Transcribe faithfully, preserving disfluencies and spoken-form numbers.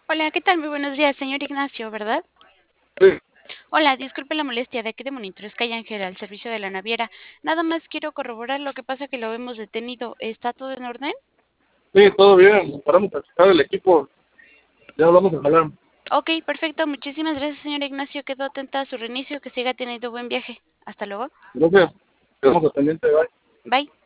Hola, ¿qué tal? Muy buenos días, señor Ignacio, ¿verdad? Sí, Hola, disculpe la molestia, de aquí de Monitores Calle Ángel, al servicio de la naviera. Nada más quiero corroborar lo que pasa que lo hemos detenido. ¿Está todo en orden? sí, todo bien. Paramos a checar el equipo. Ya vamos a jalar. Ok, perfecto. Muchísimas gracias, señor Ignacio. Quedo atenta a su reinicio. Que siga teniendo buen viaje. Hasta luego. Gracias. Quedamos al pendiente. Bye. Bye.